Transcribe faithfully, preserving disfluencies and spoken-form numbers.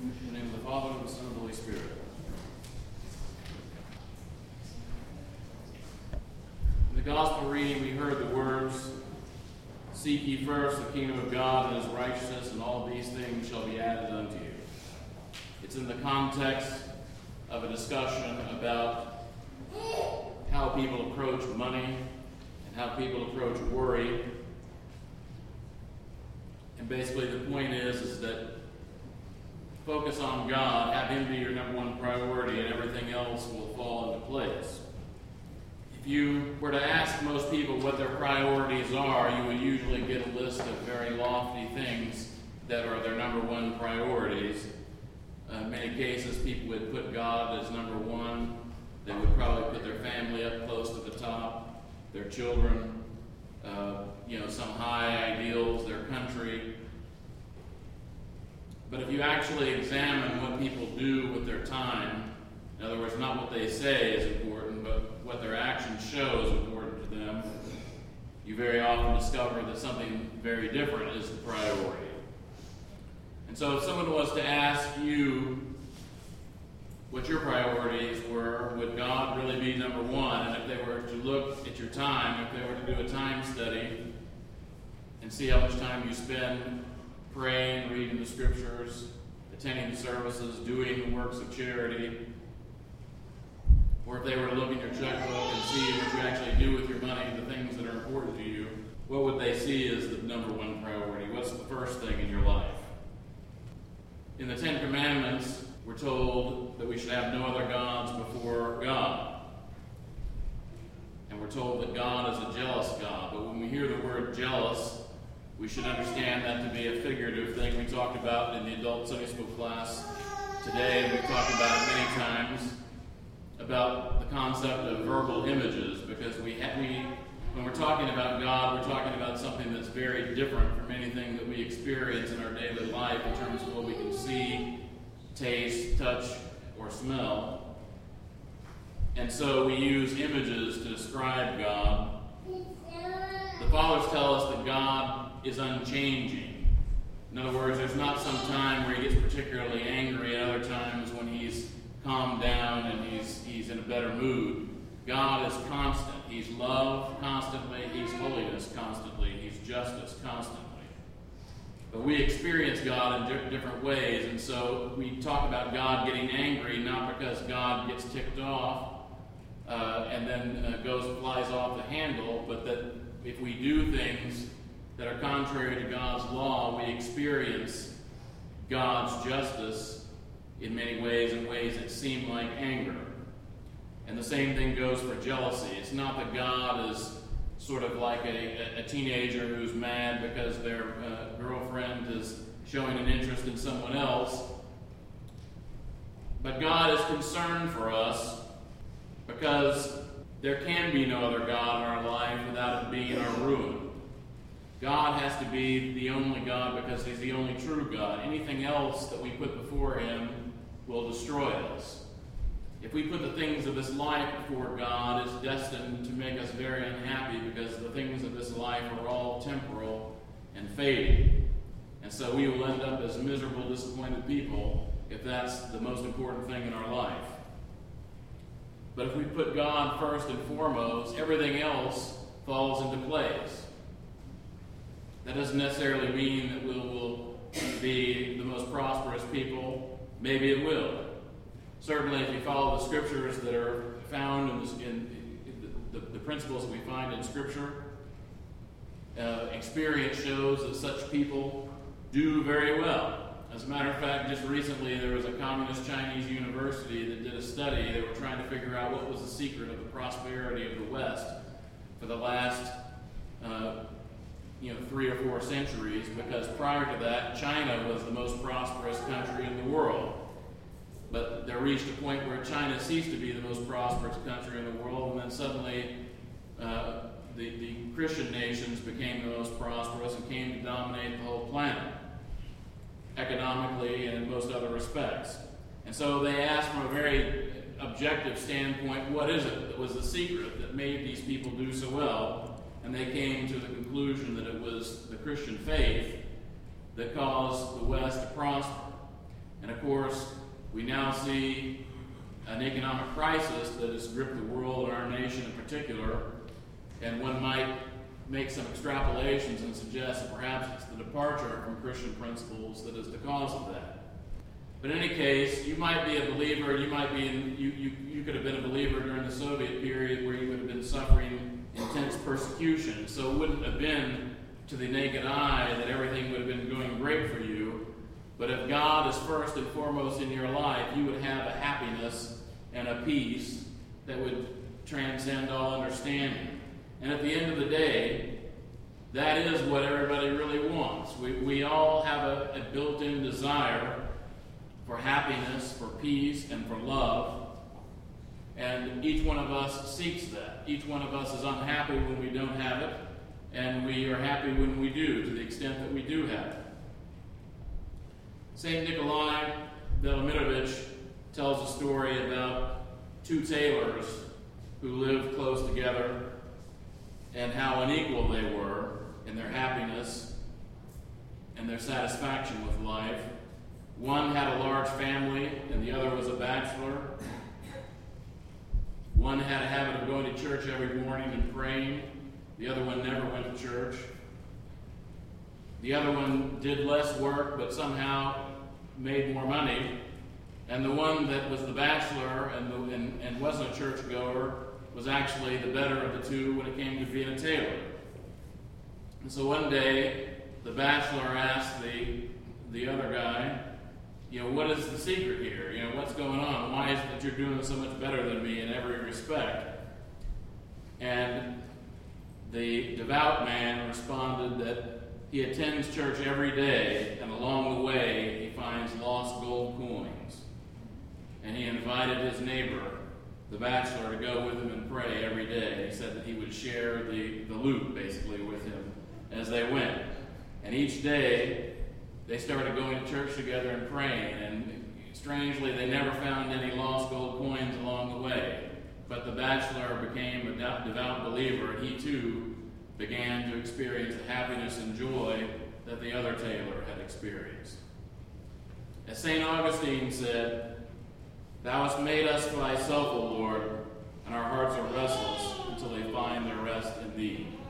In the name of the Father, and the Son, and the Holy Spirit. In the Gospel reading, we heard the words, "Seek ye first the kingdom of God and his righteousness, and all these things shall be added unto you." It's in the context of a discussion about how people approach money and how people approach worry. And basically the point is, is that focus on God, have him be your number one priority, and everything else will fall into place. If you were to ask most people what their priorities are, you would usually get a list of very lofty things that are their number one priorities. Uh, in many cases, people would put God as number one. They would probably put their family up close to the top, their children, uh, you know, some high ideals, their country. But if you actually examine what people do with their time, in other words, not what they say is important, but what their actions show is important to them, you very often discover that something very different is the priority. And so if someone was to ask you what your priorities were, would God really be number one? And if they were to look at your time, if they were to do a time study and see how much time you spend praying, reading the scriptures, attending the services, doing the works of charity, or if they were to look in your checkbook and see what you actually do with your money, the things that are important to you, what would they see as the number one priority? What's the first thing in your life? In the Ten Commandments, we're told that we should have no other gods before God. And we're told that God is a jealous God. But when we hear the word jealous, we should understand that to be a figurative thing. We talked about in the adult Sunday school class today, and we've talked about it many times, about the concept of verbal images, because we, ha- we when we're talking about God, we're talking about something that's very different from anything that we experience in our daily life in terms of what we can see, taste, touch, or smell. And so we use images to describe God. The Fathers tell us that God is unchanging. In other words, there's not some time where he gets particularly angry and other times when he's calmed down and he's he's in a better mood. God is constant. He's love constantly. He's holiness constantly. He's justice constantly. But we experience God in di- different ways, and so we talk about God getting angry not because God gets ticked off uh, and then uh, goes flies off the handle, but that if we do things that are contrary to God's law, we experience God's justice in many ways, in ways that seem like anger. And the same thing goes for jealousy. It's not that God is sort of like a, a teenager who's mad because their uh, girlfriend is showing an interest in someone else. But God is concerned for us because there can be no other God in our life without it being our ruin. God has to be the only God because he's the only true God. Anything else that we put before him will destroy us. If we put the things of this life before God, it's destined to make us very unhappy because the things of this life are all temporal and fading. And so we will end up as miserable, disappointed people if that's the most important thing in our life. But if we put God first and foremost, everything else falls into place. That doesn't necessarily mean that we will be the most prosperous people. Maybe it will. Certainly, if you follow the scriptures that are found in, this, in the, the, the principles that we find in Scripture, uh, experience shows that such people do very well. As a matter of fact, just recently there was a communist Chinese university that did a study. They were trying to figure out what was the secret of the prosperity of the West for the last uh, you know, three or four centuries, because prior to that, China was the most prosperous country in the world. But there reached a point where China ceased to be the most prosperous country in the world, and then suddenly uh, the, the Christian nations became the most prosperous and came to dominate the whole planet, economically and in most other respects. And so they asked from a very objective standpoint, what is it that was the secret that made these people do so well? And they came to the conclusion that it was the Christian faith that caused the West to prosper. And of course, we now see an economic crisis that has gripped the world and our nation in particular, and one might make some extrapolations and suggest that perhaps it's the departure from Christian principles that is the cause of that. But in any case, you might be a believer, you might be in, you, you, you could have been a believer during the Soviet period where you would have been suffering intense persecution. So it wouldn't have been to the naked eye that everything would have been going great for you. But if God is first and foremost in your life, you would have a happiness and a peace that would transcend all understanding. And at the end of the day, that is what everybody really wants. We, we all have a, a built-in desire for happiness, for peace, and for love. And each one of us seeks that. Each one of us is unhappy when we don't have it, and we are happy when we do, to the extent that we do have it. Saint Nikolai Velimirovich tells a story about two tailors who lived close together and how unequal they were in their happiness and their satisfaction with life. One had a large family and the other was a bachelor. One had a habit of going to church every morning and praying. The other one never went to church. The other one did less work but somehow made more money. And the one that was the bachelor and, the, and, and wasn't a churchgoer was actually the better of the two when it came to being a tailor. And so one day, the bachelor asked the, the other guy, you know, what is the secret here? You know, what's going on? Why is it that you're doing so much better than me in every respect? And the devout man responded that he attends church every day, and along the way he finds lost gold coins. And he invited his neighbor, the bachelor, to go with him and pray every day. He said that he would share the, the loot, basically, with him as they went. And each day, they started going to church together and praying. And strangely, they never found any lost gold coins along the way. But the bachelor became a devout believer, and he too began to experience the happiness and joy that the other tailor had experienced. As Saint Augustine said, "Thou hast made us for thyself, O Lord, and our hearts are restless until they find their rest in thee."